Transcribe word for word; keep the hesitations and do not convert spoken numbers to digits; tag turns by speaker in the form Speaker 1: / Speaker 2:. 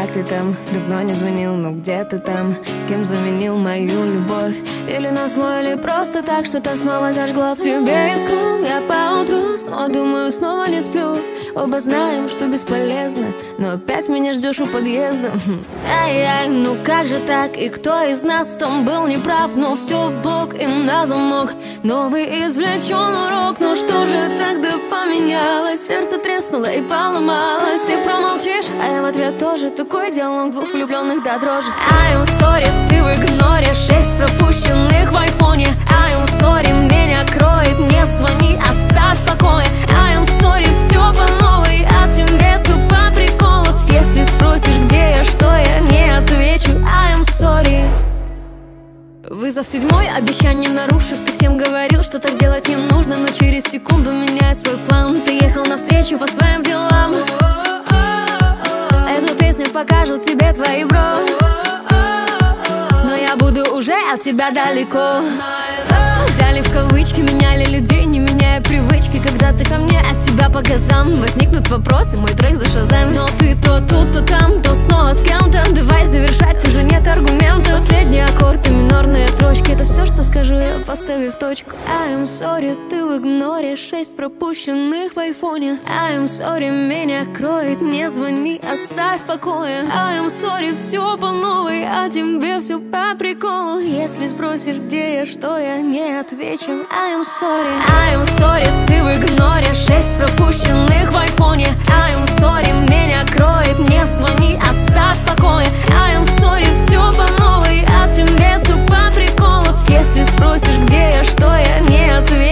Speaker 1: как ты там? Давно не звонил, ну где ты там? Кем заменил мою любовь? Или на зло, или просто так, что-то снова зажгло в тебе искру. Я поутру снова думаю, снова не сплю. Оба знаем, что бесполезно, но опять меня ждешь у подъезда. Ай-яй, ну как же так? И кто из нас там был неправ? Но все в блок и на замок. Новый извлечен урок. Ну что же тогда поменялось? Сердце треснуло и поломалось. Ты промолчишь, а я в ответ тоже. Такой диалог двух влюбленных до дрожи. I'm sorry, ты в игноре. Шесть пропущенных в айфоне. I'm sorry, меня кроет. Не звони, оставь в покое. I'm sorry, все по новой. А тебе все по приколу. Если спросишь, где я, что я, не отвечу. I'm sorry. Вызов седьмой, обещание нарушив. Ты всем говорил, что так делать не нужно. Но через секунду меняй свой план. Ты ехал навстречу по своим делам. Эту песню покажут тебе твои бро. Но я буду уже от тебя далеко. Взяли в кавычки, меняли людей, не меняя привычки. Когда ты ко мне, от тебя по газам возникнут вопросы, мой трек за шазам. Но ты то тут, то там, то снова с кем-то. Давай завершать, уже нет аргументов. Последний аккорд и минорные строчки. Это все, что скажу я, поставив точку. I'm sorry, ты в игноре. Шесть пропущенных в айфоне. I'm sorry, меня кроет. Не звони, оставь в покое. I'm sorry, все по новой. А тебе все по приколу. Если спросишь, где я, что я, не отвечу. I'm sorry. I'm sorry, ты в игноре. Шесть пропущенных в айфоне. I'm sorry, меня кроет. Не звони, оставь в покое. I'm sorry, все по новой. А тебе все по приколу. Если спросишь, где я, что я, не отвечу.